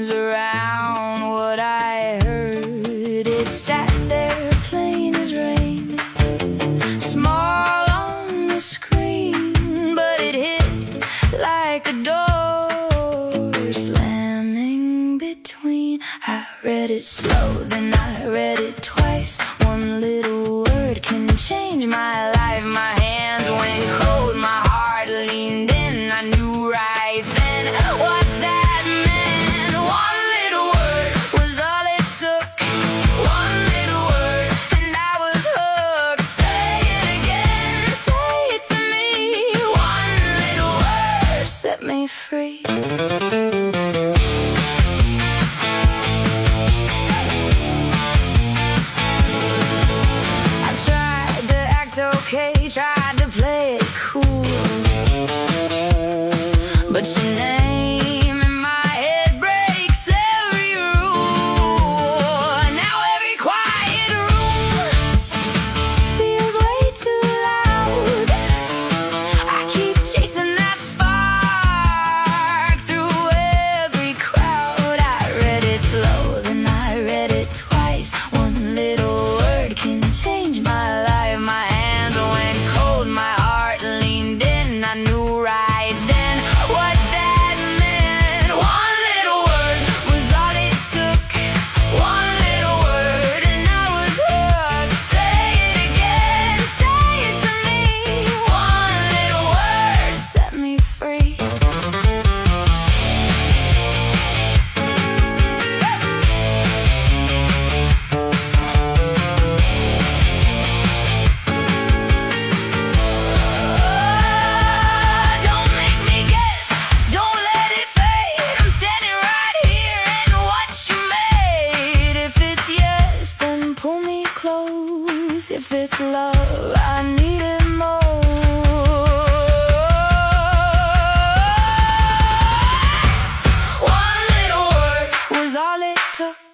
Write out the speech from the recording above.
turns around what I heard. It sat there plain as rain, small on the screen, but it hit like a door slamming between. I read it slow, then I read it twice. One little word can change my life. My hands went cold, my heart leaned in. I knew right then what that meant. One little word was all it took. One little word and I was hooked. Say it again, say it to me. One little word set me free. Okay, tried to play it cool, but your name in my head breaks every rule. Now every quiet room feels way too loud. I keep chasing that spark through every crowd. I read it slow, then I read it twice. One little word can change my life. My hands went cold, my heart leaned in. I knew right then what that meant. One little word was all it took. One little word and I was hooked. Say it again, say it to me. One little word set me free. If it's love, I need it more. One little word was all it took.